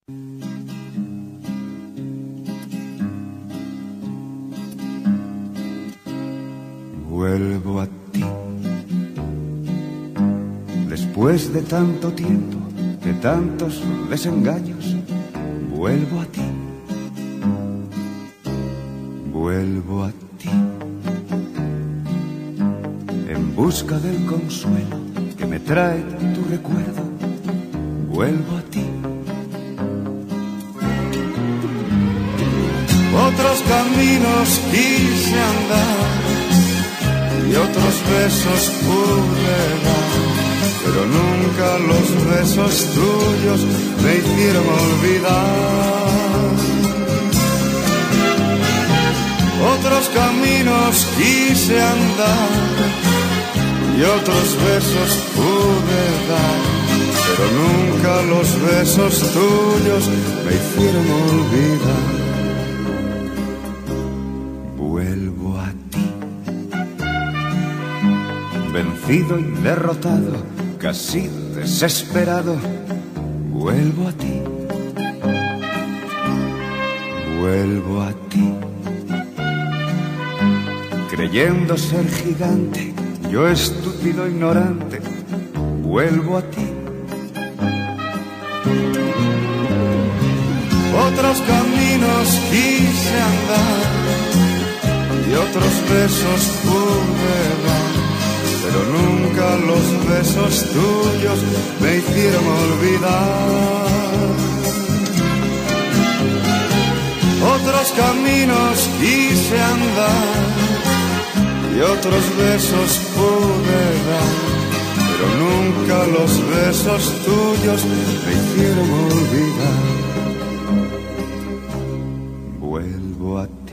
Vuelvo a ti. Después de tanto tiempo, de tantos desengaños, vuelvo a ti. Vuelvo a ti. En busca del consuelo que me trae tu recuerdo, vuelvo a ti. Otros caminos quise andar y otros besos pude dar, pero nunca los besos tuyos me hicieron olvidar. Otros caminos quise andar y otros besos pude dar, pero nunca los besos tuyos me hicieron olvidar. Vuelvo a ti. Vencido y derrotado, casi desesperado, vuelvo a ti. Vuelvo a ti. Creyendo ser gigante, yo estúpido ignorante, vuelvo a ti. Otros caminos quise andar y otros besos pude dar, pero nunca los besos tuyos me hicieron olvidar. Otros caminos quise andar y otros besos pude dar, pero nunca los besos tuyos me hicieron olvidar. Vuelvo a ti.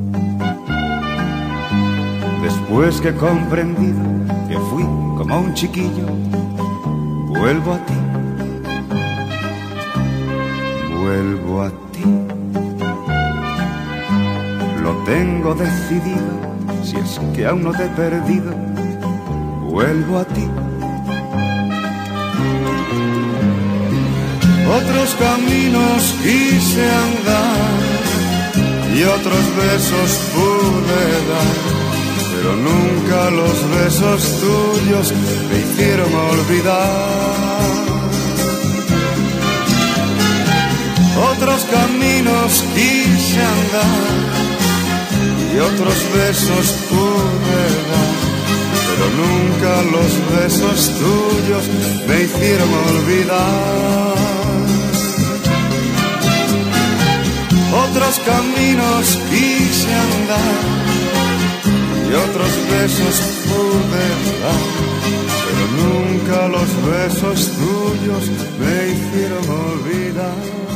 Después que he comprendido que fui como un chiquillo, vuelvo a ti. Vuelvo a ti. Lo tengo decidido, si es que aún no te he perdido, vuelvo a ti. Otros caminos quise andar y otros besos pude dar, pero nunca los besos tuyos me hicieron olvidar. Otros caminos quise andar y otros besos pude dar, pero nunca los besos tuyos me hicieron olvidar. Otros caminos quise andar y otros besos pude dar, pero nunca los besos tuyos me hicieron olvidar.